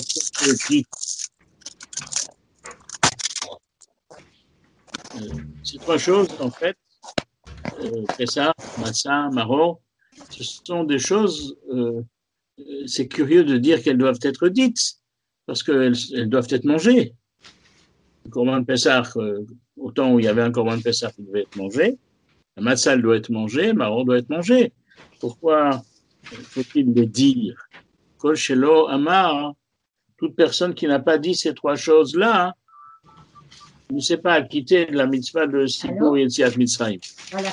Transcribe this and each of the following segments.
être dit. Ces trois choses, en fait, Pessah, Matzah, Maror, ce sont des choses, c'est curieux de dire qu'elles doivent être dites, parce qu'elles doivent être mangées. Le Corban de Pessah, au temps où il y avait un Corban de Pessah, il devait être mangé. La Matzah doit être mangée, le Maror doit être mangé. Pourquoi faut-il le dire? Kol shelo amar, toute personne qui n'a pas dit ces trois choses-là ne s'est pas acquitté de la mitzvah de Sipur Yetziat Mitzrayim. Voilà.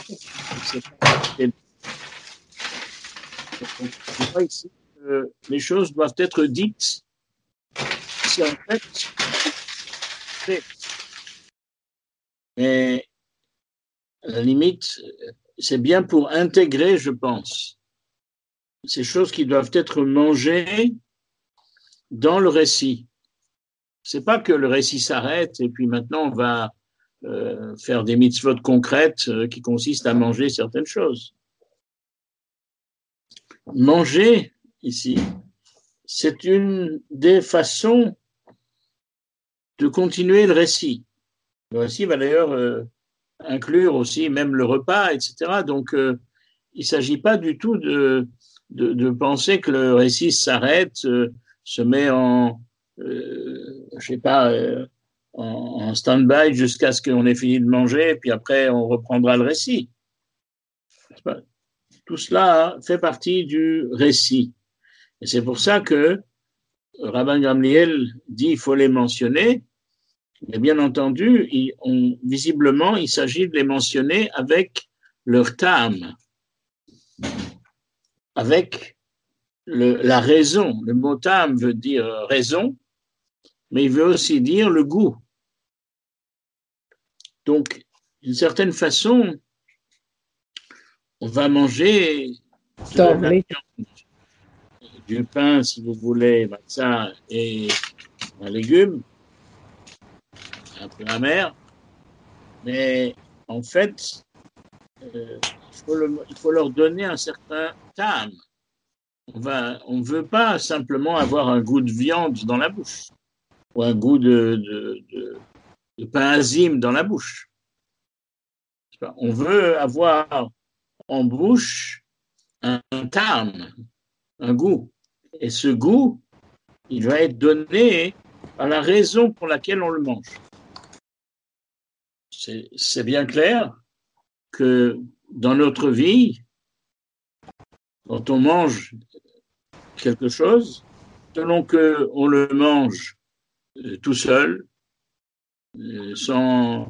On voit ici que les choses doivent être dites. C'est en fait, mais à la limite, c'est bien pour intégrer, je pense, ces choses qui doivent être mangées dans le récit. C'est pas que le récit s'arrête et puis maintenant on va faire des mitzvot concrètes qui consistent à manger certaines choses. Manger, ici, c'est une des façons de continuer le récit. Le récit va d'ailleurs inclure aussi même le repas, etc. Donc, il ne s'agit pas du tout de penser que le récit s'arrête, se met en, je sais pas, en stand-by jusqu'à ce qu'on ait fini de manger, puis après on reprendra le récit. Tout cela fait partie du récit. Et c'est pour ça que Rabban Gamliel dit qu'il faut les mentionner, mais bien entendu, visiblement, il s'agit de les mentionner avec leur tam, avec la raison. Le mot tam veut dire raison, mais il veut aussi dire le goût. Donc, d'une certaine façon, on va manger de la viande, du pain, si vous voulez, matzah, et un légume, un peu amer, mais en fait, il faut leur donner un certain tam. On ne veut pas simplement avoir un goût de viande dans la bouche ou un goût de pain azime dans la bouche. On veut avoir en bouche un tam, un goût. Et ce goût, il va être donné par la raison pour laquelle on le mange. C'est bien clair que dans notre vie, quand on mange quelque chose, selon qu'on le mange tout seul, sans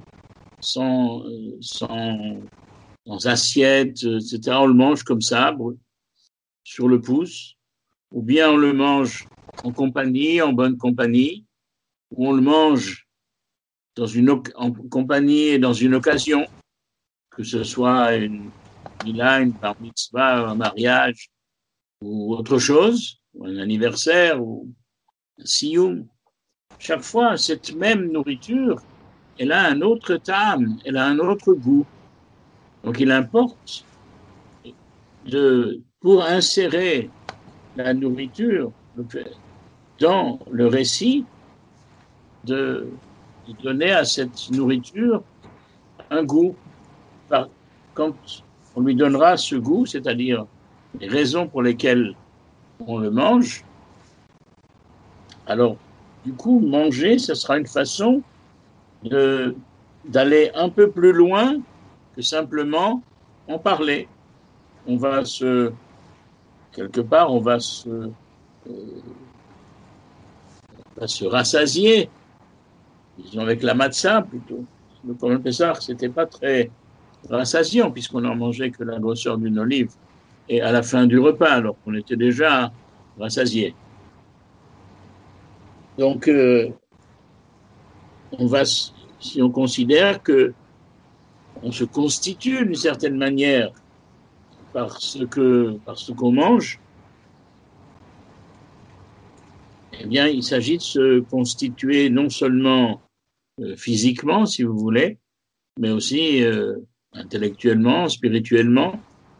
assiette, etc., on le mange comme ça, sur le pouce, ou bien on le mange en compagnie, en bonne compagnie, ou on le mange en compagnie et dans une occasion, que ce soit une mila, une bar mitzvah, un mariage, ou autre chose, ou un anniversaire, ou un siyum. Chaque fois, cette même nourriture, elle a un autre tam, elle a un autre goût. Donc, il importe pour insérer la nourriture dans le récit, de donner à cette nourriture un goût. Quand on lui donnera ce goût, c'est-à-dire les raisons pour lesquelles on le mange, alors, du coup, manger, ce sera une façon d'aller un peu plus loin que simplement en parler. Quelque part, on va se rassasier, disons avec la matzah plutôt. Le Corban Pessah, c'était pas très rassasiant puisqu'on n'en mangeait que la grosseur d'une olive et à la fin du repas, alors qu'on était déjà rassasié. Donc, si on considère que on se constitue d'une certaine manière par ce qu'on mange, eh bien, il s'agit de se constituer non seulement physiquement, si vous voulez, mais aussi intellectuellement, spirituellement,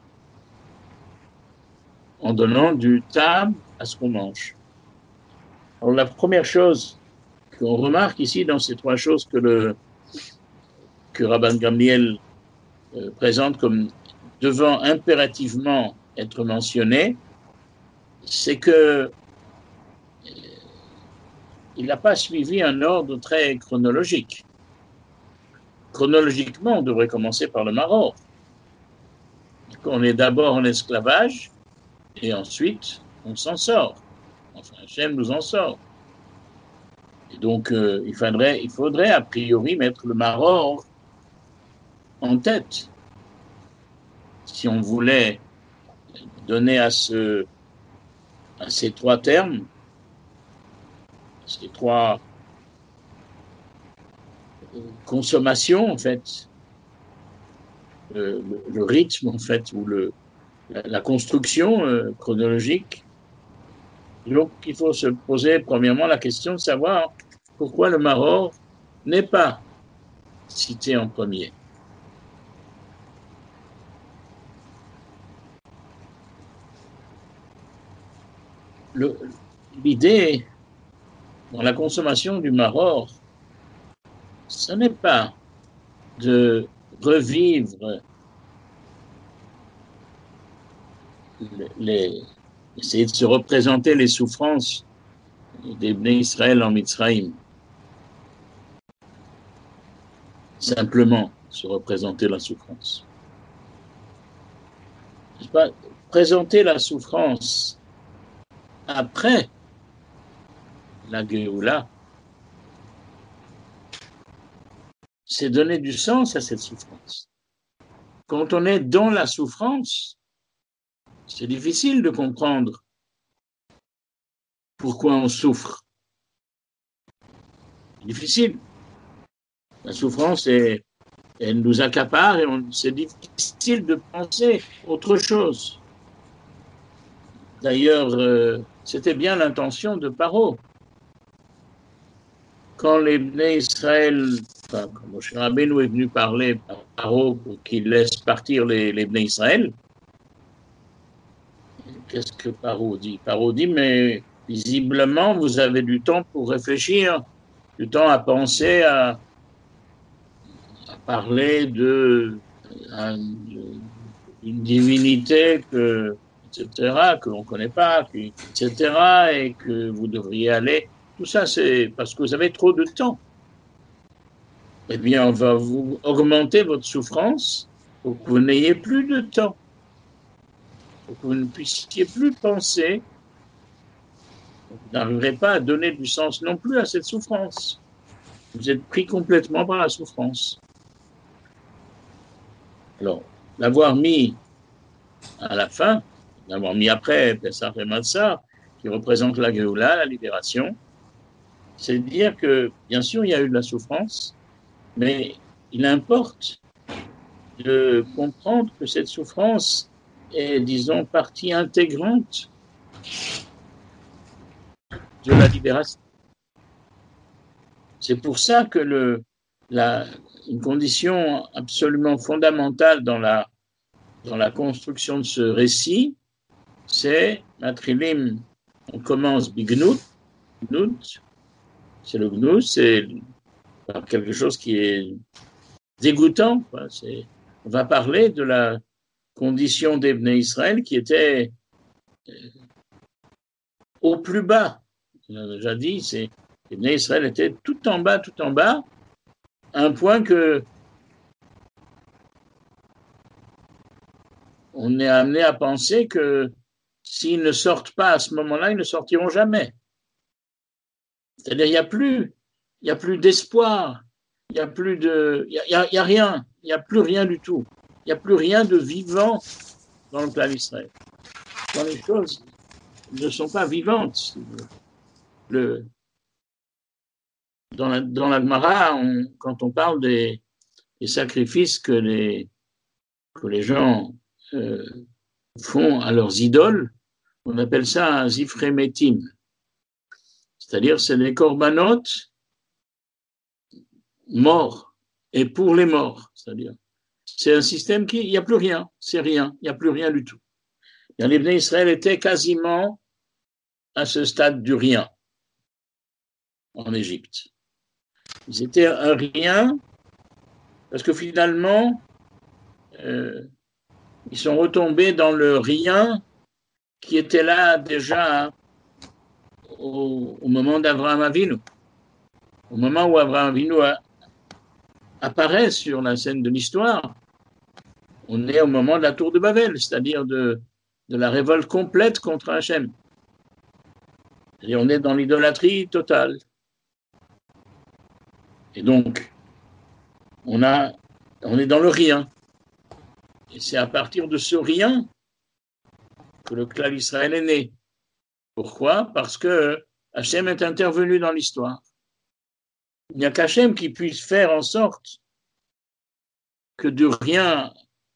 en donnant du tam à ce qu'on mange. Alors, la première chose qu'on remarque ici dans ces trois choses que Rabban Gamliel présente comme devant impérativement être mentionnées, c'est que il n'a pas suivi un ordre très chronologique. Chronologiquement, on devrait commencer par le Maroc. On est d'abord en esclavage et ensuite on s'en sort. Enfin, Hachem nous en sort. Et donc, il faudrait a priori mettre le Maroc en tête si on voulait donner à ces trois termes, ces trois consommations, en fait, le rythme, en fait, ou la construction chronologique. Donc, il faut se poser premièrement la question de savoir pourquoi le Maroc n'est pas cité en premier. L'idée dans la consommation du Maroc, ce n'est pas de revivre essayer de se représenter les souffrances des Bnei Israël en Mitzrayim. Simplement se représenter la souffrance. C'est pas présenter la souffrance après la Géoula, c'est donner du sens à cette souffrance. Quand on est dans la souffrance, c'est difficile de comprendre pourquoi on souffre. C'est difficile. La souffrance, elle nous accapare et c'est difficile de penser autre chose. D'ailleurs, c'était bien l'intention de Paro. Quand les Bnei Israël, quand Moshe Rabbeinu est venu parler à Paro pour qu'il laisse partir les Bnei Israël, qu'est-ce que Paro dit? Paro dit, mais visiblement, vous avez du temps pour réfléchir, du temps à penser, à parler d'une divinité etc., que l'on ne connaît pas, etc., et que vous devriez aller. Tout ça, c'est parce que vous avez trop de temps. Eh bien, on va vous augmenter votre souffrance pour que vous n'ayez plus de temps, pour que vous ne puissiez plus penser. Vous n'arriverez pas à donner du sens non plus à cette souffrance. Vous êtes pris complètement par la souffrance. Alors, l'avoir mis à la fin, l'avoir mis après Pessah et Matzah, qui représente la Géoula, la libération, c'est dire que, bien sûr, il y a eu de la souffrance, mais il importe de comprendre que cette souffrance est, disons, partie intégrante de la libération. C'est pour ça que une condition absolument fondamentale dans la construction de ce récit, c'est Matrilim, on commence Bignout, c'est le Gnous, c'est quelque chose qui est dégoûtant. On va parler de la condition des Bnei Israël qui était au plus bas. On a déjà dit, les Bnei Israël étaient tout en bas, à un point que on est amené à penser que s'ils ne sortent pas à ce moment-là, ils ne sortiront jamais. C'est-à-dire, il n'y a plus d'espoir, il n'y a plus il y a rien, il n'y a plus rien du tout. Il n'y a plus rien de vivant dans le plan d'Israël. Quand les choses ne sont pas vivantes. Dans la Gemara, quand on parle des sacrifices que les gens font à leurs idoles, on appelle ça un zifremetim. C'est-à-dire, c'est des corbanotes morts et pour les morts. C'est-à-dire, c'est un système il n'y a plus rien, c'est rien, il n'y a plus rien du tout. Et les Bnei Israël étaient quasiment à ce stade du rien. en Égypte. Ils étaient un rien, parce que finalement, ils sont retombés dans le rien qui était là déjà au moment d'Abraham Avinu. Au moment où Abraham Avinu apparaît sur la scène de l'histoire, on est au moment de la tour de Babel, c'est-à-dire de la révolte complète contre Hachem. Et on est dans l'idolâtrie totale. Et donc, on est dans le rien. Et c'est à partir de ce rien que le clan d'Israël est né. Pourquoi? Parce que Hachem est intervenu dans l'histoire. Il n'y a qu'Hachem qui puisse faire en sorte que de rien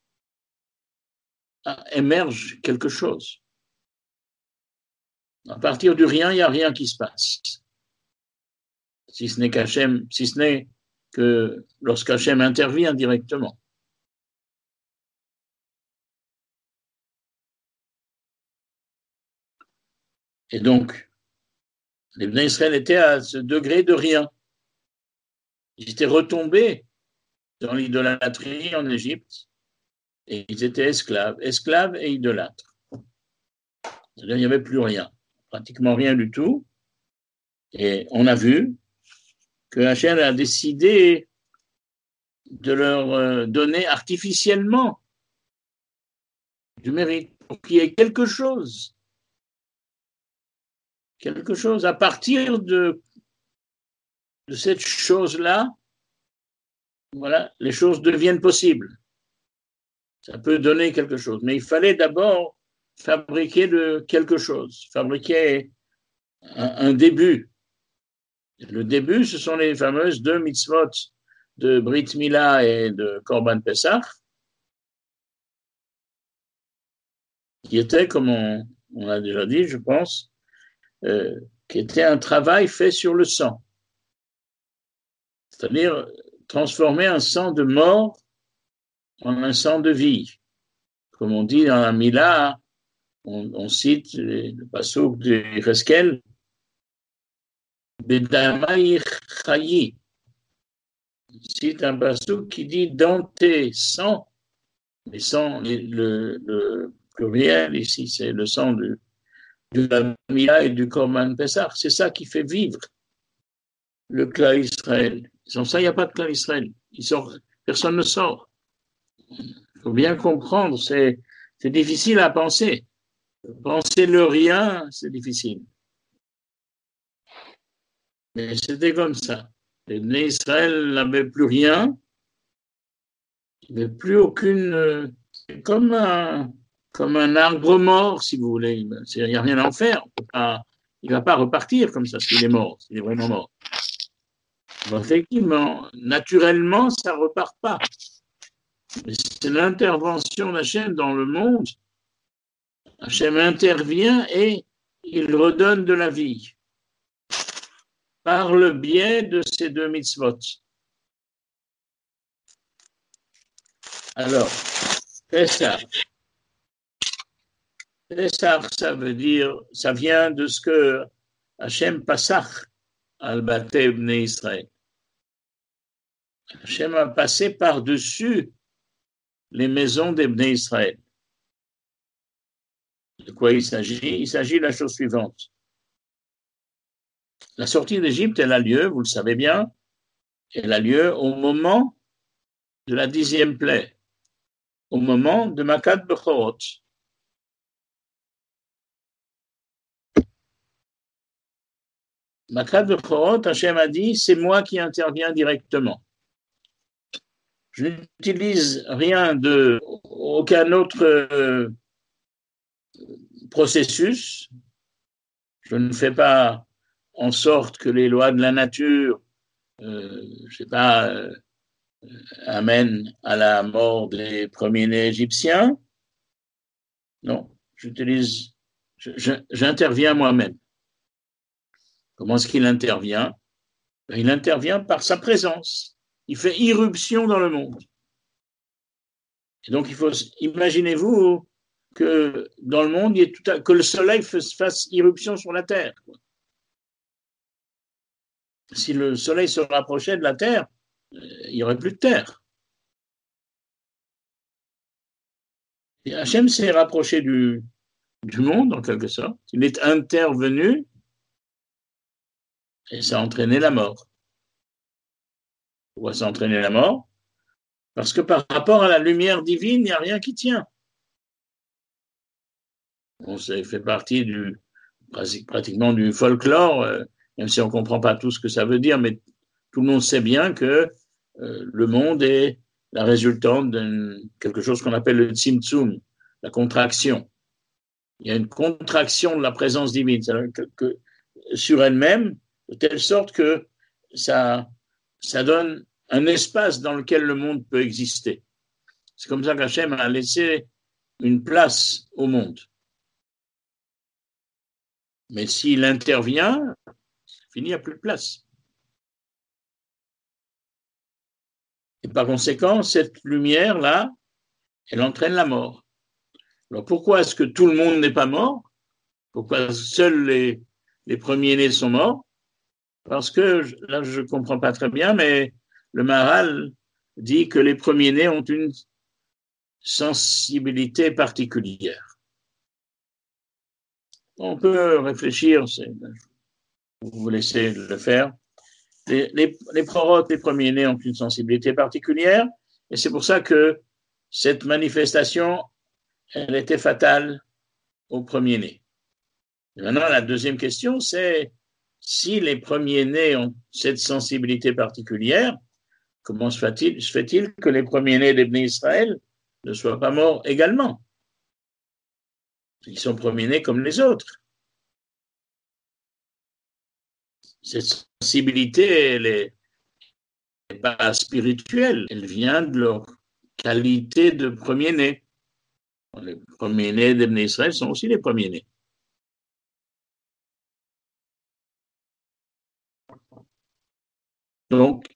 émerge quelque chose. À partir du rien, il n'y a rien qui se passe. Si ce n'est qu'Hachem, si ce n'est que lorsqu'Hachem intervient directement. Et donc, les Bnei Israël étaient à ce degré de rien. Ils étaient retombés dans l'idolâtrie en Égypte et ils étaient esclaves et idolâtres. C'est-à-dire, il n'y avait plus rien, pratiquement rien du tout. Et on a vu que Hachem a décidé de leur donner artificiellement du mérite pour qu'il y ait quelque chose à partir de cette chose-là. Voilà, les choses deviennent possibles. Ça peut donner quelque chose, mais il fallait d'abord fabriquer quelque chose, fabriquer un début. Le début, ce sont les fameuses 2 mitzvot de Brit Mila et de Korban Pessah, qui étaient, comme on a déjà dit, je pense, qui était un travail fait sur le sang. C'est-à-dire transformer un sang de mort en un sang de vie. Comme on dit dans la Mila, on cite le passouk de Yecheskel, Bedamai Chayi. On cite un passouk qui dit dans tes sangs, les sangs, le pluriel ici, c'est le sang de la Mila et du Korban Pessah. C'est ça qui fait vivre le clan Israël. Sans ça, il n'y a pas de clan Israël. Personne ne sort. Il faut bien comprendre, c'est difficile à penser. Penser le rien, c'est difficile. Mais c'était comme ça. Les Bnei Israël n'avaient plus rien, il n'y avait plus aucune... comme un arbre mort, si vous voulez. Il n'y a rien à en faire. Il ne va pas repartir comme ça s'il est mort, s'il est vraiment mort. Bon, effectivement, naturellement, ça ne repart pas. Mais c'est l'intervention d'Hachem dans le monde. Hachem intervient et il redonne de la vie par le biais de ces 2 mitzvot. Alors, Pessah, ça veut dire, ça vient de ce que Hachem Passach al-Batei Bnei Israël. Hachem a passé par-dessus les maisons des Bnei Israël. De quoi il s'agit? Il s'agit de la chose suivante. La sortie d'Égypte, elle a lieu, vous le savez bien, elle a lieu au moment de la 10e plaie, au moment de Makat Bechorot. Makat Bechorot, Hachem a dit, c'est moi qui interviens directement. Je n'utilise aucun autre processus. Je ne fais pas en sorte que les lois de la nature, amènent à la mort des premiers-nés égyptiens. Non, j'interviens moi-même. Comment est-ce qu'il intervient? Il intervient par sa présence. Il fait irruption dans le monde. Et donc, imaginez-vous que dans le monde, que le soleil fasse irruption sur la terre. si le soleil se rapprochait de la Terre, il n'y aurait plus de Terre. Et Hachem s'est rapproché du monde, en quelque sorte. Il est intervenu et ça a entraîné la mort. Pourquoi ça a entraîné la mort? Parce que par rapport à la lumière divine, il n'y a rien qui tient. Bon, ça fait partie pratiquement du folklore, même si on ne comprend pas tout ce que ça veut dire, mais tout le monde sait bien que le monde est la résultante de quelque chose qu'on appelle le tzimtzum, la contraction. Il y a une contraction de la présence divine sur elle-même, de telle sorte que ça donne un espace dans lequel le monde peut exister. C'est comme ça qu'Hachem a laissé une place au monde. Mais s'il intervient, c'est fini, il n'y a plus de place. Et par conséquent, cette lumière-là, elle entraîne la mort. Alors pourquoi est-ce que tout le monde n'est pas mort? Pourquoi seuls les premiers-nés sont morts? Parce que, là je ne comprends pas très bien, mais le Maharal dit que les premiers-nés ont une sensibilité particulière. On peut réfléchir, vous laissez le faire. Les prorotes, les premiers-nés ont une sensibilité particulière, et c'est pour ça que cette manifestation, elle était fatale aux premiers-nés. Maintenant, la deuxième question, c'est si les premiers-nés ont cette sensibilité particulière, comment se fait-il que les premiers-nés des Bnei Israël ne soient pas morts également? Ils sont premiers-nés comme les autres. Cette sensibilité, elle n'est pas spirituelle, elle vient de leur qualité de premier-nés. Les premiers-nés des Bnei Israël sont aussi les premiers-nés. Donc,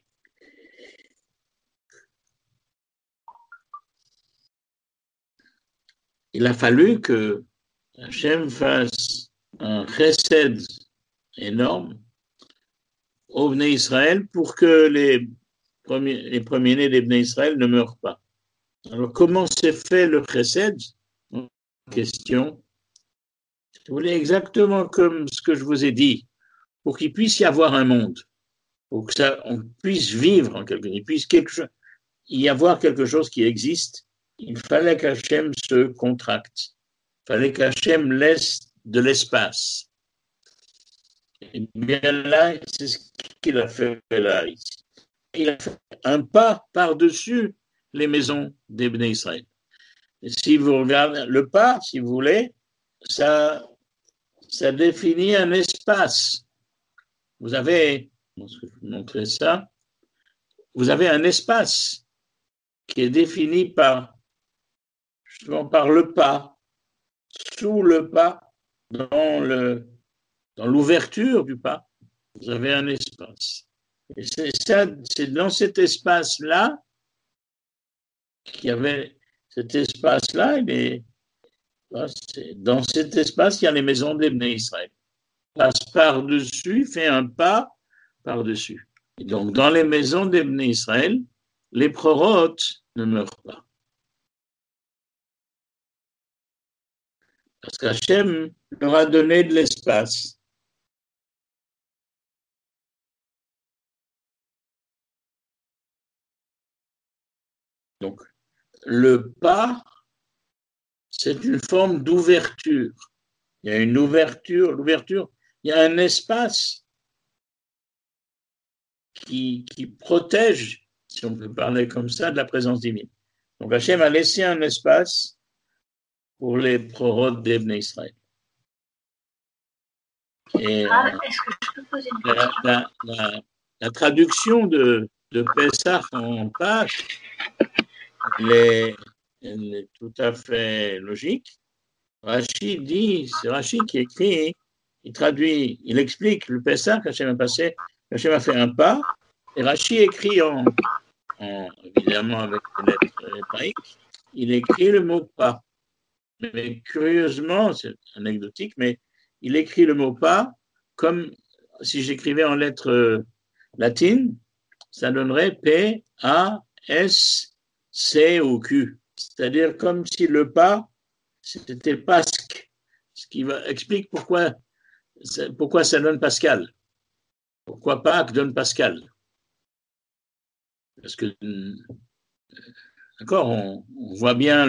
il a fallu que Hachem fasse un chesed énorme aux Bnei Israël pour que les premiers-nés des Bnei Israël ne meurent pas. Alors, comment s'est fait le chesed? Question. Si vous voulez, exactement comme ce que je vous ai dit, pour qu'il puisse y avoir un monde, pour que on puisse vivre en quelque sorte, il puisse y avoir quelque chose qui existe, il fallait qu'Hachem se contracte. Il fallait qu'Hachem laisse de l'espace. Et bien là, c'est ce qu'il a fait là. Il a fait un pas par-dessus les maisons des Bnei Israël. Et si vous regardez le pas, si vous voulez, ça définit un espace. Vous avez, je vais vous montrer ça, vous avez un espace qui est défini justement par le pas, sous le pas, dans l'ouverture du pas, vous avez un espace. Et c'est dans cet espace-là qu'il y avait cet espace-là, dans cet espace, il y a les maisons des Bnei Israël. Passe par-dessus, fait un pas par-dessus. Et donc, dans les maisons des Bnei Israël, les prorotes ne meurent pas. Parce qu'Hachem leur a donné de l'espace. Donc, le pas, c'est une forme d'ouverture. Il y a une ouverture, il y a un espace qui protège, si on peut parler comme ça, de la présence divine. Donc Hachem a laissé un espace pour les prorotes des Bnei Israël. Et la traduction de Pessah en Pâques, elle est tout à fait logique. Rashi dit, c'est Rashi qui écrit, il traduit, il explique le Pessah qu'Hachem a passé, qu'Hachem a fait un pas, et Rashi écrit évidemment avec les lettres hébraïques, il écrit le mot pas. Mais curieusement, c'est anecdotique, mais il écrit le mot pas comme si j'écrivais en lettres latine, ça donnerait P-A-S-C ou Q. C'est-à-dire comme si le pas, c'était Pasque. Ce qui explique pourquoi ça donne Pascal. Pourquoi Pâques donne Pascal. Parce que, d'accord, on voit bien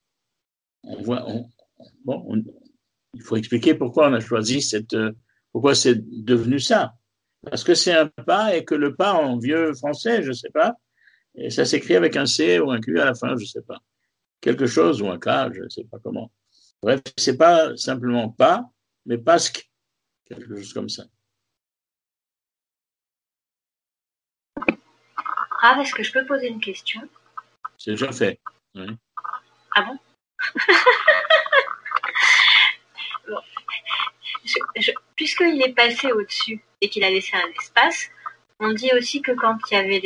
il faut expliquer pourquoi on a choisi pourquoi c'est devenu ça. Parce que c'est un pas et que le pas en vieux français, je ne sais pas, et ça s'écrit avec un C ou un Q à la fin, je ne sais pas. Quelque chose ou un K, je ne sais pas comment. Bref, c'est pas simplement pas, mais pasque, quelque chose comme ça. Rav, est-ce que je peux poser une question? C'est déjà fait. Oui. Ah bon? Bon. Puisqu'il est passé au-dessus et qu'il a laissé un espace, on dit aussi que quand il y avait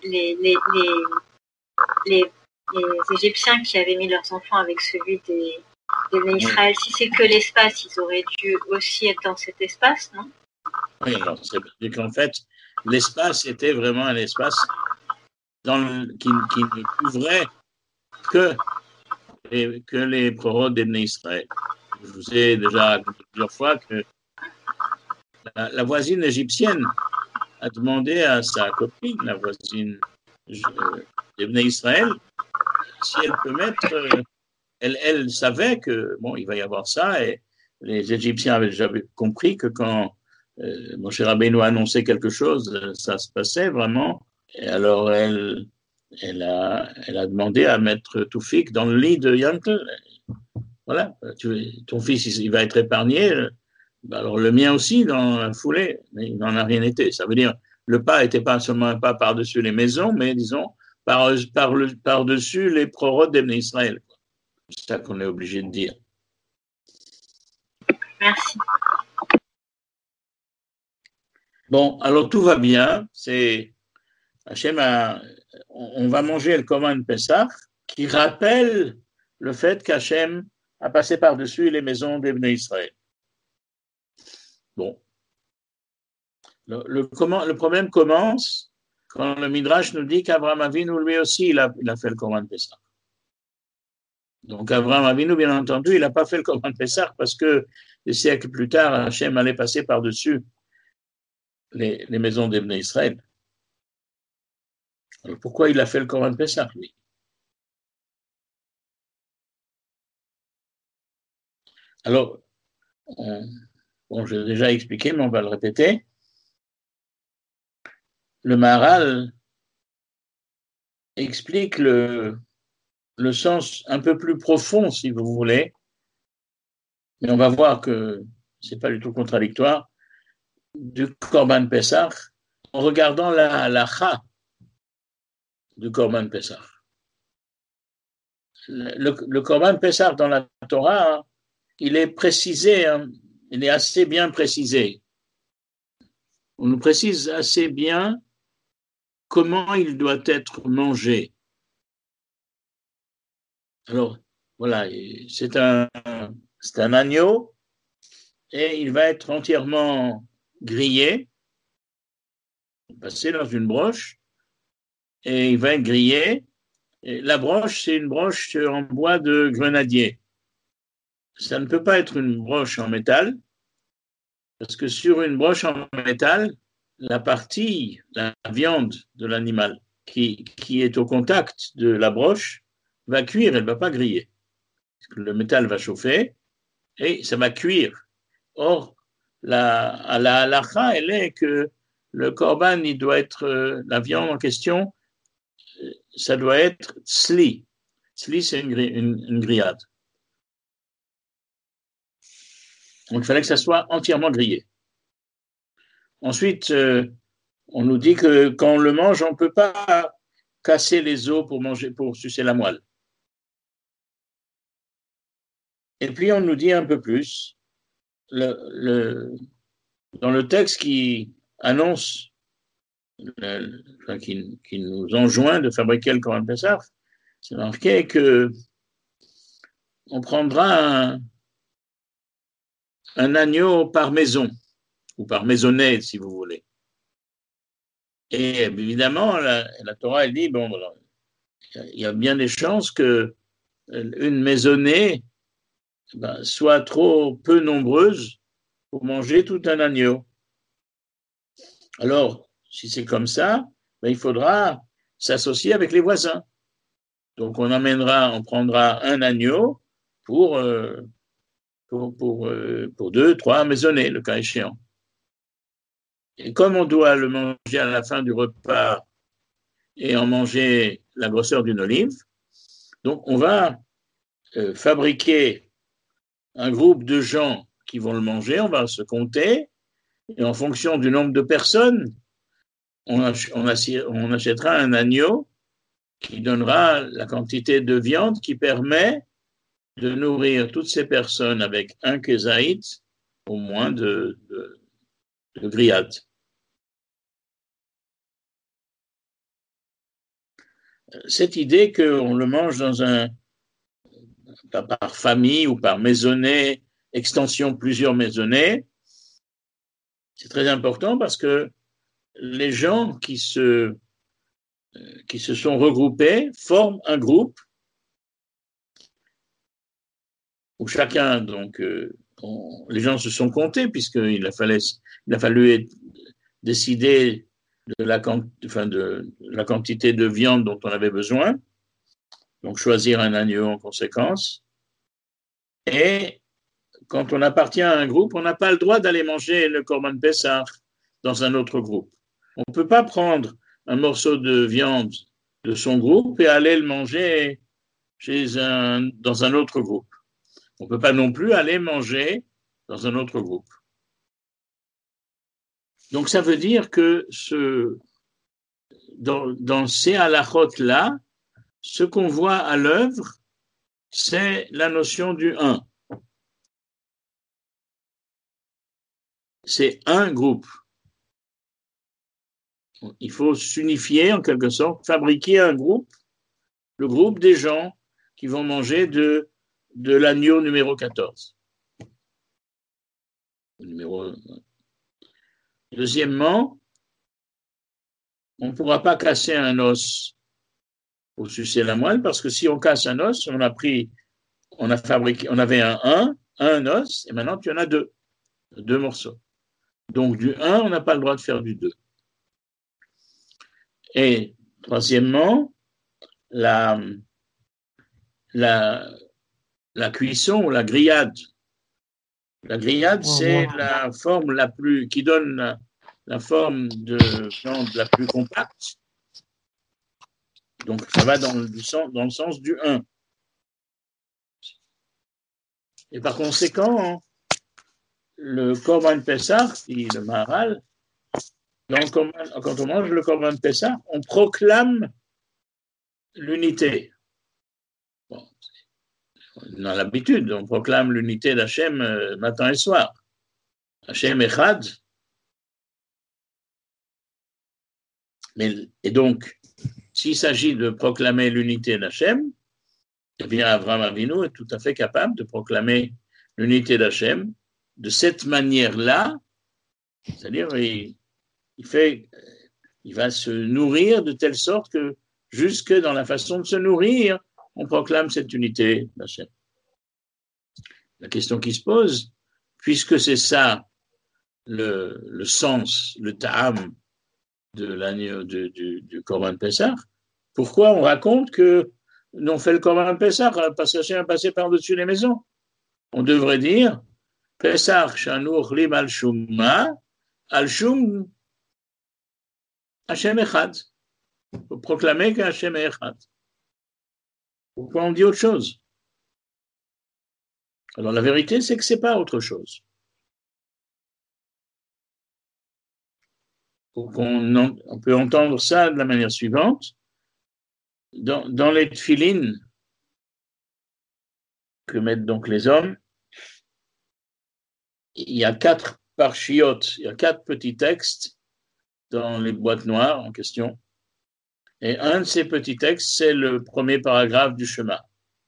les Égyptiens qui avaient mis leurs enfants avec celui des Israël, si c'est que l'espace, ils auraient dû aussi être dans cet espace, non? Oui, alors c'est qu'en fait, l'espace était vraiment un espace qui ne couvrait que les prorodes d'Ebné Israël. Je vous ai déjà raconté plusieurs fois que la voisine égyptienne a demandé à sa copine, la voisine d'Ebné Israël, si elle peut mettre. Elle savait que bon, il va y avoir ça, et les Égyptiens avaient déjà compris que quand Moshe Rabbeinu a annoncé quelque chose, ça se passait vraiment. Et alors elle a demandé à mettre Toufik dans le lit de Yankel. Voilà, ton fils il va être épargné. Alors le mien aussi dans la foulée, mais il n'en a rien été. Ça veut dire le pas n'était pas seulement un pas par-dessus les maisons, mais disons par-dessus les prorodes d'Ebné Israël. C'est ça qu'on est obligé de dire. Merci. Bon, alors tout va bien. On va manger le Korban Pessah, qui rappelle le fait qu'Hachem a passé par-dessus les maisons d'Ebné Israël. Bon. Le problème commence quand le Midrash nous dit qu'Abraham Avinu, lui aussi, il a fait le Korban Pessah. Donc Abraham Avinu, bien entendu, il n'a pas fait le Korban Pessah parce que des siècles plus tard, Hachem allait passer par-dessus les maisons d'Ebné Israël. Alors pourquoi il a fait le Korban Pessah, lui? Alors, j'ai déjà expliqué, mais on va le répéter. Le Maharal explique le sens un peu plus profond, si vous voulez, mais on va voir que ce n'est pas du tout contradictoire, du Korban Pessah en regardant la halakha du Korban Pessah. Le Korban Pessah dans la Torah, il est précisé, il est assez bien précisé. On nous précise assez bien comment il doit être mangé. Alors, voilà, c'est un agneau et il va être entièrement grillé, passé dans une broche, et il va être grillé. Et la broche, c'est une broche en bois de grenadier. Ça ne peut pas être une broche en métal, parce que sur une broche en métal, la viande de l'animal qui est au contact de la broche va cuire, elle ne va pas griller. Le métal va chauffer et ça va cuire. Or, la halakha, elle est que le korban, il doit être, la viande en question, ça doit être tzli. Tzli, c'est une grillade. Donc, il fallait que ça soit entièrement grillé. Ensuite, on nous dit que quand on le mange, on ne peut pas casser les os pour sucer la moelle. Et puis, on nous dit un peu plus, dans le texte qui annonce, qui nous enjoint de fabriquer le Korban Pessah, c'est marqué que on prendra un agneau par maison, ou par maisonnée, si vous voulez. Et évidemment, la Torah, elle dit, bon, il y a bien des chances que une maisonnée soit trop peu nombreuse pour manger tout un agneau. Alors, si c'est comme ça, il faudra s'associer avec les voisins. Donc, on prendra un agneau pour 2, 3 maisonnées, le cas échéant. Et comme on doit le manger à la fin du repas et en manger la grosseur d'une olive, donc on va fabriquer un groupe de gens qui vont le manger, on va se compter, et en fonction du nombre de personnes, on achètera un agneau qui donnera la quantité de viande qui permet de nourrir toutes ces personnes avec un kézaït au moins de grillades. Cette idée qu'on le mange par famille ou par maisonnée, extension plusieurs maisonnées, c'est très important parce que les gens qui se sont regroupés forment un groupe où chacun, donc, les gens se sont comptés puisqu'il a fallu décider de la quantité de viande dont on avait besoin, donc choisir un agneau en conséquence. Et quand on appartient à un groupe, on n'a pas le droit d'aller manger le Korban Pessah dans un autre groupe. On ne peut pas prendre un morceau de viande de son groupe et aller le manger dans un autre groupe. On ne peut pas non plus aller manger dans un autre groupe. Donc ça veut dire que dans ces halachot-là, ce qu'on voit à l'œuvre, c'est la notion du un. C'est un groupe. Il faut s'unifier en quelque sorte, fabriquer un groupe, le groupe des gens qui vont manger de l'agneau numéro 14. Deuxièmement, on ne pourra pas casser un os pour sucer la moelle parce que si on casse un os, on avait un os et maintenant tu en as deux morceaux. Donc du 1, on n'a pas le droit de faire du 2. Et troisièmement, la cuisson ou la grillade. La grillade, c'est la forme qui donne la forme de viande la plus compacte. Donc, ça va dans le sens du 1. Et par conséquent, le Korban Pessah, dit le Maharal, quand on mange le Korban Pessah, on proclame l'unité. Bon, on a l'habitude, on proclame l'unité d'Hachem matin et soir. Hachem Echad. Et donc, s'il s'agit de proclamer l'unité d'Hachem, eh bien, Avraham Avinu est tout à fait capable de proclamer l'unité d'Hachem de cette manière-là, c'est-à-dire il va se nourrir de telle sorte que jusque dans la façon de se nourrir, on proclame cette unité d'Hachem. La question qui se pose, puisque c'est ça le sens, le ta'am de l'agneau du Korban Pessah, pourquoi on raconte que on fait le Korban Pessah parce qu'Hachem a passé par-dessus les maisons? On devrait dire Pessah Shanour Lim al Shumma al Shum Hachem Echad. Pour proclamer qu'Hachem est Echad. Pourquoi on dit autre chose? Alors la vérité, c'est que ce n'est pas autre chose. On peut entendre ça de la manière suivante. Dans les tefilines que mettent donc les hommes, il y a 4 parchiotes, il y a 4 petits textes dans les boîtes noires en question. Et un de ces petits textes, c'est le premier paragraphe du Shema.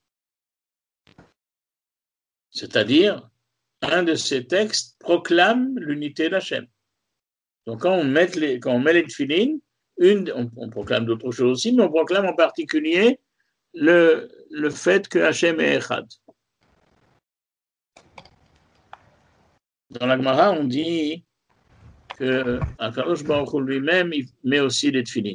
C'est-à-dire, un de ces textes proclame l'unité d'Hachem. Donc quand on met les tefilines, on proclame d'autres choses aussi, mais on proclame en particulier le fait que Hachem est Echad. Dans la Gemara, on dit que Akadosh Baruch Hu lui-même, il met aussi les tefilin.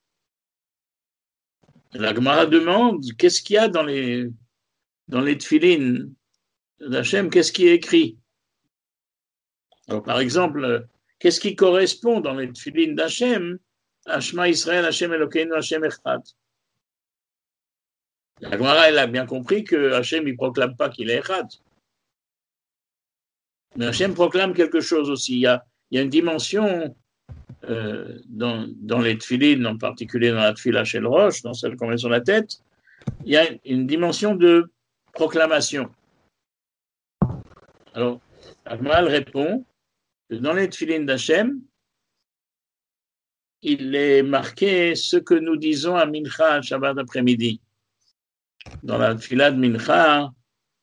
La Gemara demande qu'est-ce qu'il y a dans les tefilin d'Hachem, qu'est-ce qui est écrit. Alors, par exemple, qu'est-ce qui correspond dans les tefilin d'Hachem à Shema Israël, Hachem Elokeinu, Hachem Echad. La Gemara, elle a bien compris que Hachem, il ne proclame pas qu'il est Echad. Mais Hachem proclame quelque chose aussi. Il y a une dimension dans les tefilin, en particulier dans la tefila Shel Rosh, dans celle qu'on met sur la tête, il y a une dimension de proclamation. Alors, Agmal répond que dans les tefilin d'Hachem, il est marqué ce que nous disons à Mincha, Shabbat après-midi. Dans la tefila de Mincha,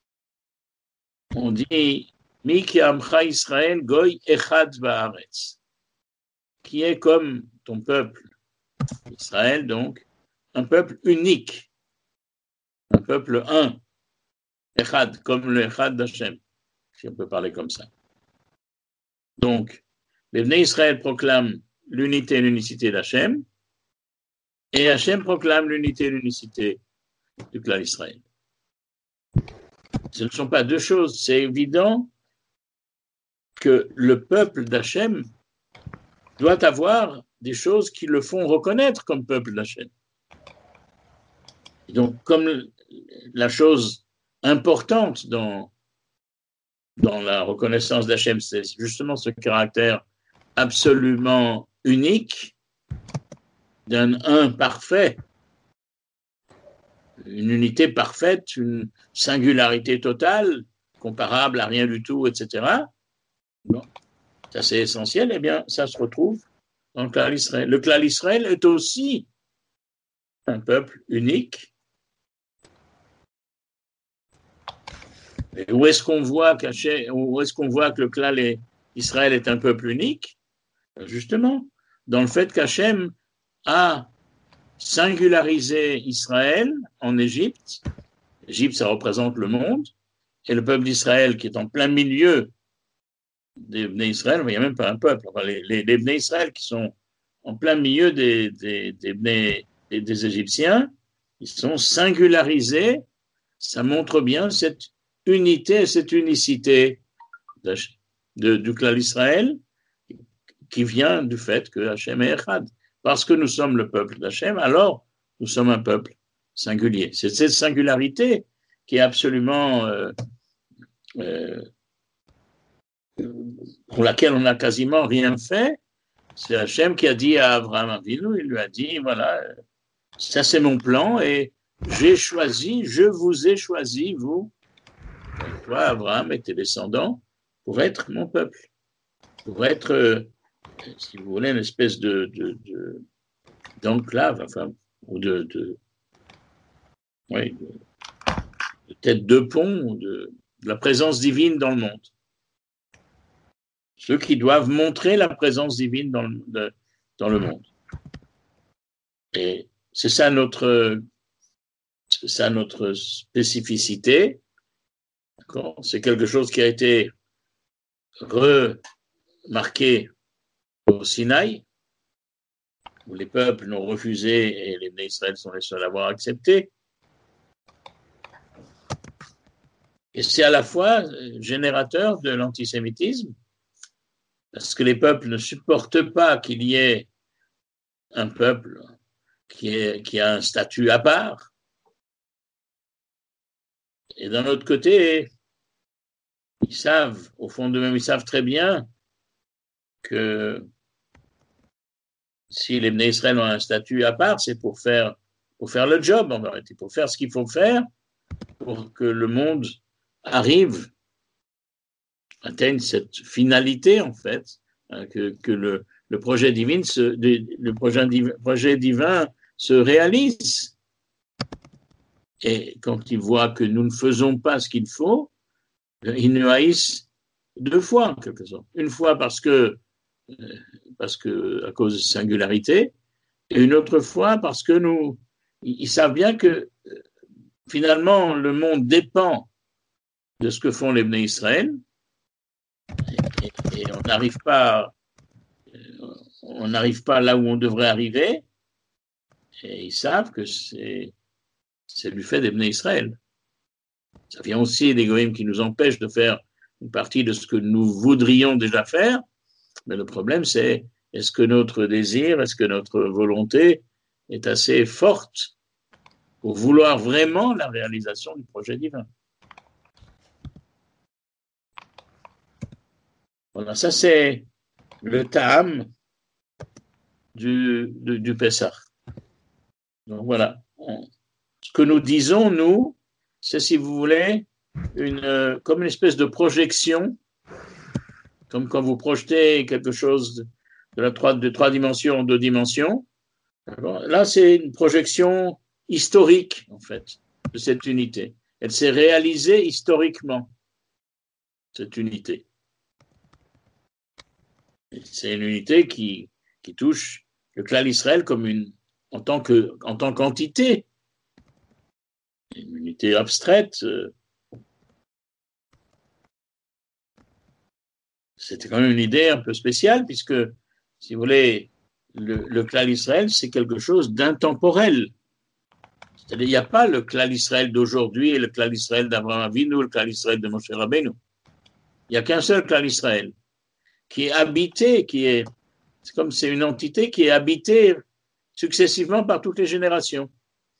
on dit Mi ki amcha Israël goy echad ba'aretz, qui est comme ton peuple, Israël donc, un peuple unique, un peuple un, echad, comme le echad d'Hachem, si on peut parler comme ça. Donc, les Bnei Israël proclament l'unité et l'unicité d'Hachem, et Hachem proclame l'unité et l'unicité du clan Israël. Ce ne sont pas deux choses, c'est évident que le peuple d'Hachem doit avoir des choses qui le font reconnaître comme peuple d'Hachem. Donc, comme la chose importante dans la reconnaissance d'Hachem, c'est justement ce caractère absolument unique d'un un parfait, une unité parfaite, une singularité totale, comparable à rien du tout, etc. Bon, ça c'est essentiel, eh bien, ça se retrouve dans le clan Israël. Le clan Israël est aussi un peuple unique. Et où est-ce qu'on voit que le clan Israël est un peuple unique? Justement, dans le fait qu'Hachem a singularisé Israël en Égypte. Égypte, ça représente le monde, et le peuple d'Israël qui est en plein milieu des Bnei Israël, il n'y a même pas un peuple, enfin, les Bnei Israël qui sont en plein milieu des Égyptiens, ils sont singularisés, ça montre bien cette unité, cette unicité du clan d'Israël qui vient du fait que Hachem est Echad. Parce que nous sommes le peuple d'Hachem, alors nous sommes un peuple singulier. C'est cette singularité qui est absolument pour laquelle on n'a quasiment rien fait. C'est Hachem qui a dit à Abraham Avinu, il lui a dit, voilà, ça c'est mon plan et je vous ai choisi, vous, toi Abraham et tes descendants, pour être mon peuple, pour être, si vous voulez, une espèce d'enclave, enfin, ou de tête de pont, de la présence divine dans le monde. Ceux qui doivent montrer la présence divine dans le monde. Et c'est ça notre spécificité. D'accord ? C'est quelque chose qui a été remarqué au Sinaï, où les peuples l'ont refusé et les Bnei Israël sont les seuls à avoir accepté. Et c'est à la fois générateur de l'antisémitisme, parce que les peuples ne supportent pas qu'il y ait un peuple qui a un statut à part. Et d'un autre côté, ils savent, au fond d'eux-mêmes, ils savent très bien que si les Bnei Israël ont un statut à part, c'est pour faire le job, en vérité, pour faire ce qu'il faut faire pour que le monde atteigne cette finalité, en fait, que le projet divin se réalise. Et quand ils voient que nous ne faisons pas ce qu'il faut, ils nous haïssent deux fois, en quelque sorte. Une fois parce que à cause de singularité, et une autre fois parce que ils savent bien que finalement le monde dépend de ce que font les Bnei Israël, et on n'arrive pas là où on devrait arriver, et ils savent que c'est du fait des Bnei Israël. Ça vient aussi des goïms qui nous empêchent de faire une partie de ce que nous voudrions déjà faire, mais le problème c'est est-ce que notre désir, est-ce que notre volonté est assez forte pour vouloir vraiment la réalisation du projet divin. Voilà, ça c'est le ta'am du Pessah. Donc voilà. Ce que nous disons, nous, c'est, si vous voulez, comme une espèce de projection, comme quand vous projetez quelque chose de 3 dimensions en 2 dimensions. Là, c'est une projection historique, en fait, de cette unité. Elle s'est réalisée historiquement, cette unité. Et c'est une unité qui touche le Klal Israël en tant qu'entité, une unité abstraite. C'était quand même une idée un peu spéciale, puisque, si vous voulez, le Klal Israël, c'est quelque chose d'intemporel. C'est-à-dire, il n'y a pas le Klal Israël d'aujourd'hui et le Klal Israël d'Abraham Avinu, le Klal Israël de Moshe Rabbeinu. Il n'y a qu'un seul Klal Israël qui est habité, c'est une entité qui est habitée successivement par toutes les générations.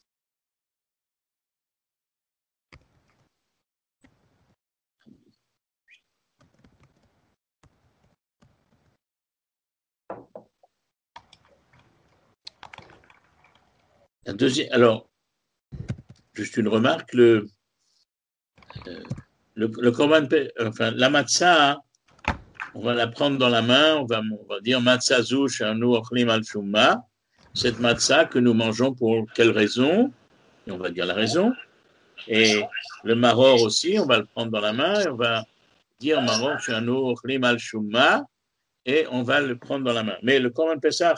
Alors, juste une remarque, la matzah, on va la prendre dans la main, on va dire matzah zou shanu ochlim al shumma, cette matzah que nous mangeons pour quelle raison, et on va dire la raison, et le maror aussi, on va le prendre dans la main, et on va dire maror shanu ochlim al shumma, et on va le prendre dans la main. Mais le Korban Pessah,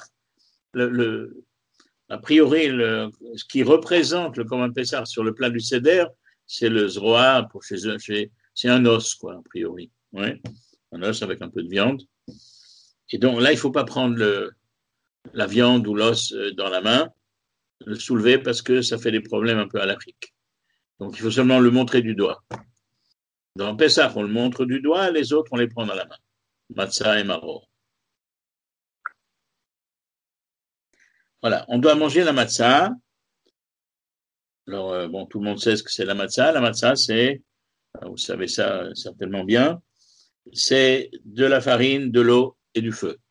a priori, ce qui représente le Korban Pessah sur le plat du Seder, c'est le zroa, c'est un os, quoi, a priori. Ouais. Un os avec un peu de viande. Et donc là, il ne faut pas prendre la viande ou l'os dans la main, le soulever parce que ça fait des problèmes un peu à l'Afrique. Donc il faut seulement le montrer du doigt. Dans Pessah, on le montre du doigt, les autres, on les prend dans la main. Matzah et maror. Voilà, on doit manger la matzah. Alors, tout le monde sait ce que c'est la matzah. La matzah, c'est, vous savez ça certainement bien, c'est de la farine, de l'eau et du feu.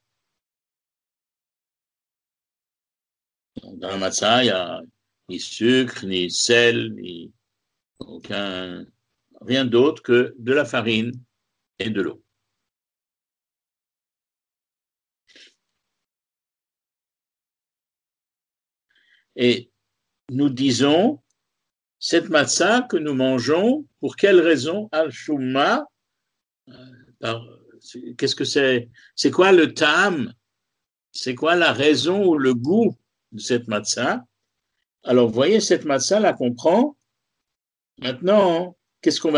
Donc, dans la matzah, il n'y a ni sucre, ni sel, ni rien d'autre que de la farine et de l'eau. Et nous disons, cette matzah que nous mangeons, pour quelle raison? Al-Shumma, qu'est-ce que c'est? C'est quoi le ta'am? C'est quoi la raison ou le goût de cette matzah? Alors, vous voyez, cette matzah, là qu'on prend, maintenant, qu'est-ce qu'on va